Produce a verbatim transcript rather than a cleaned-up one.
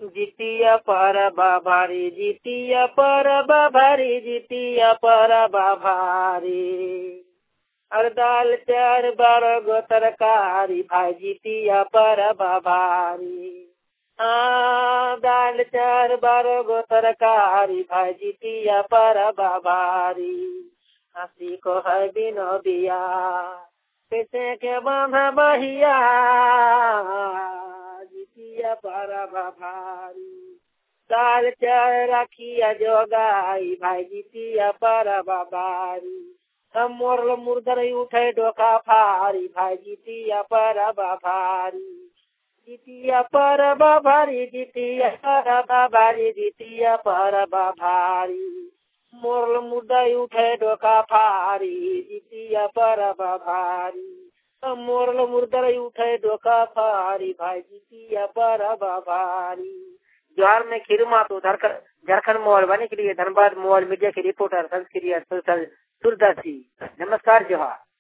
जितिया परब भारी जितिया परब भारी जितिया परब भारी और दाल चार बारह गो तरकारी भाई जितिया परब भारी। हाँ दाल चार बारह गो तरकारी भाई जितिया परब भारी। हंसी को है बिनो बिया कैसे के बांध बहिया जितिया परब भारी। दाल चार रखिया जोगाई भाई जितिया परब भारी। हम मोरल मुर्दर उठे डोका फारी भाई जितिया परब भारी। जितिया परब भारी जितिया परब भारी जितिया परब भारी। मोरल मुर्दर उठे डोका फारी जितिया परब भारी। मोरल मुर्दर उठे डोका फारी भाई जितिया परब भारी। जोहार में खीरुमा तो झारखंड मोबाइल बने के लिए धनबाद मोबाइल मीडिया के रिपोर्टर संस्क्रिय सुरदास जी। नमस्कार जोहार।